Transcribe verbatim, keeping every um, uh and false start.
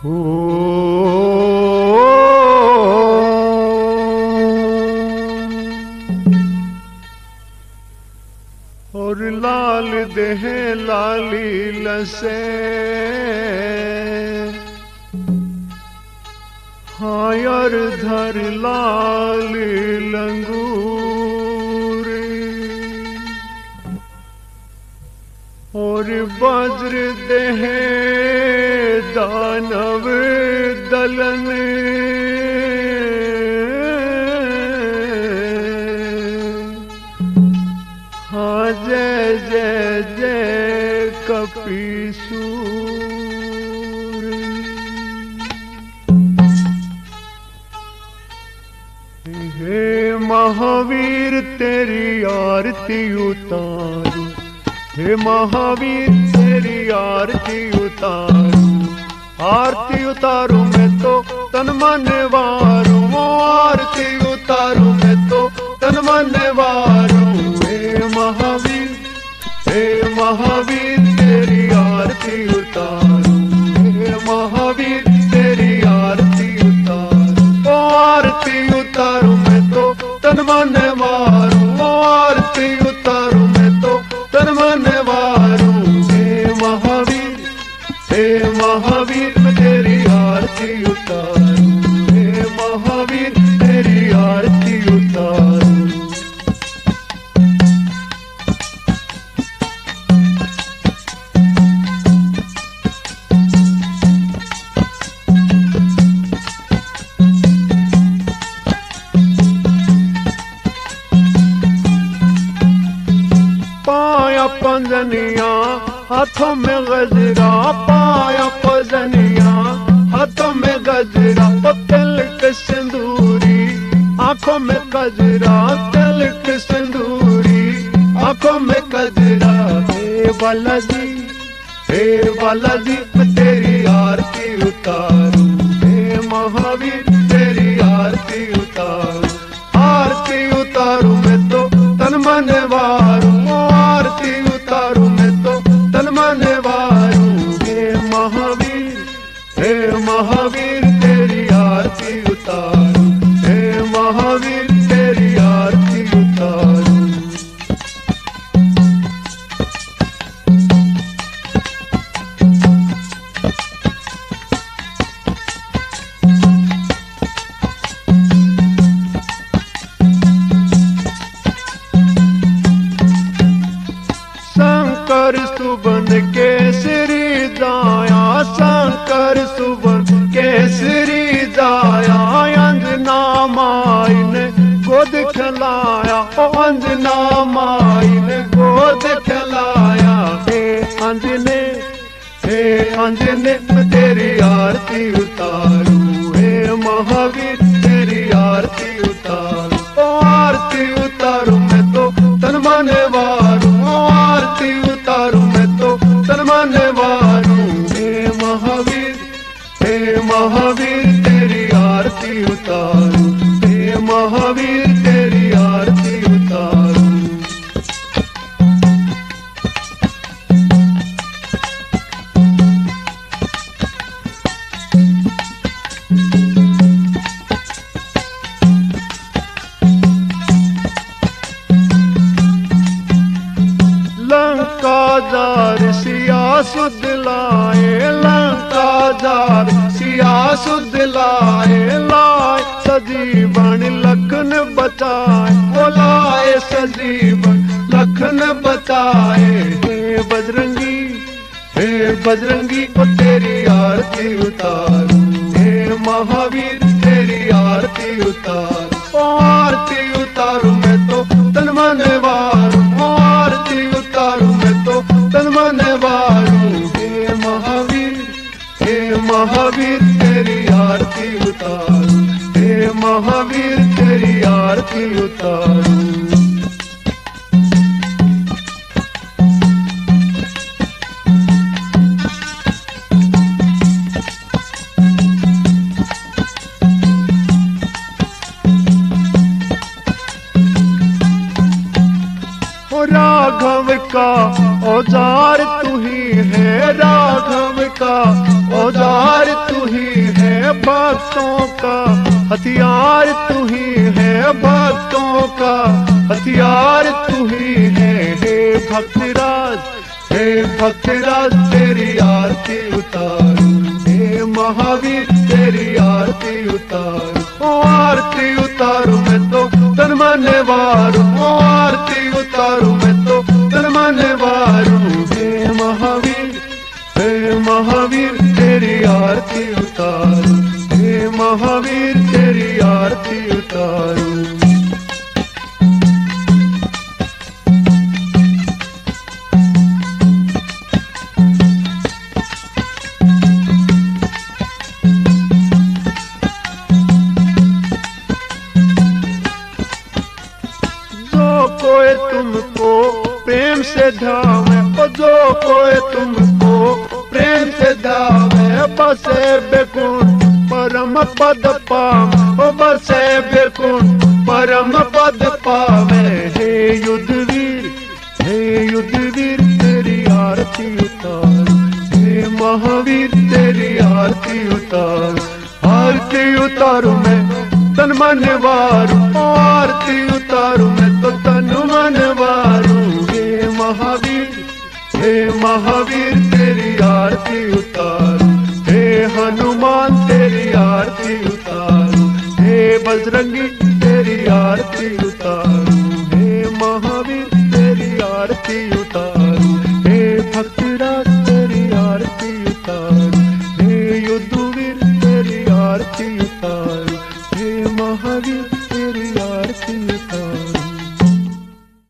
और लाल देह लाली लसे हायर धर लाल लंगूरे और वज्र देह दानव दलन हाँ जय जय जय कपीसूर। हे महावीर तेरी आरती उतारू, हे महावीर तेरी आरती उतारू, आरती उतारू मैं तो तन मन वारू, आरती उतारू मैं तो तन मन वारू। हे महावीर हे महावीर तेरी आरती उतारू, हे महावीर तेरी आरती उतारू, ओ आरती उतारू मैं तो तन मन वारू, ओ आरती उतारू मैं तो तन मन वारू। हे महावीर हे महावीर मैं तेरी आरती उतारू, हे महावीर तेरी आरती उतारू। पाया पंजनिया हाथों में गजरा, पाया पंजनिया हाथों में गजरा, तिलक सिंदूरी आंखों में गजरा, तिलक सिंदूरी आंखों में गजरा। हे बालाजी हे बालाजी मैं तेरी आरती उतारू, हे महावीर तेरी आरती उतारू, आरती उतारू मैं तो तन मन वारू, आरती उतारू मैं तो तन मन वारू। हे महावीर हे महावीर तेरी आरती उतारू, हे महावीर तेरी आरती उतारू। शंकर सुबन केसरी जाया, शंकर सुबन केसरी जाया, अंजना माई ने गोद खिलाया, ओ अंजना माई ने गोद खिलाया। हे अंजने हे अंजने मैं तेरी आरती उतारू, हे महावीर तेरी आरती उतारू, ओ आरती उतारू मैं तो तन मन वारू, आरती उतारू मैं तो तन मन वारू। हे महावीर हे महावीर तेरी आरती उतारू, हे महावीर तेरी आरती उतारू। लंका जार सिया सुध लाए, लंका जार सिया सुध लाए, लाए सजीवन लखन बचाए, ओ लाए सजीवन लखन बचाए। हे बजरंगी हे बजरंगी ओ तेरी आरती उतारू, हे महावीर तेरी आरती उतारू, ओ आरती उतारू मैं तो तन मन वारू, ओ आरती उतारू मैं तो तन मन वारू। हे महावीर हे महावीर तेरी आरती उतारू, हे महावीर तेरी आरती उतारू। राघव का औजार तू ही है, राघव का औजार तू ही है भक्तों का हथियार तू ही है, भक्तों का हथियार तू ही है। हे भक्तराज, हे भक्तराज तेरी आरती उतारूं, हे महावीर तेरी आरती उतारूं। ओ आरती उतारूं मैं तो तन मन वारूं, ओ आरती उतारूं मैं तो तन मन वारूं। हे महावीर, हे महावीर तेरी आरती उतारूं, हे महावीर तेरी आरती उतारूं। कोई तुमको प्रेम से धावे, जो कोई तुमको प्रेम से धावे, बसे बेकुन परम पद पावे, बसे बेकुन परम पद पावे। हे युद्धवीर, हे युद्धवीर तेरी आरती उतारूं, हे महावीर तेरी आरती उतारूं। आरती उतारूं मैं तन मन वारूं, आरती उतारूं मैं तो तन मन वारूं। हे महावीर, हे महावीर तेरी आरती उतारूं, हे हनुमान तेरी आरती उतारूं, हे बजरंगी तेरी आरती उतारूं, हे महावीर तेरी आरती उतारूं।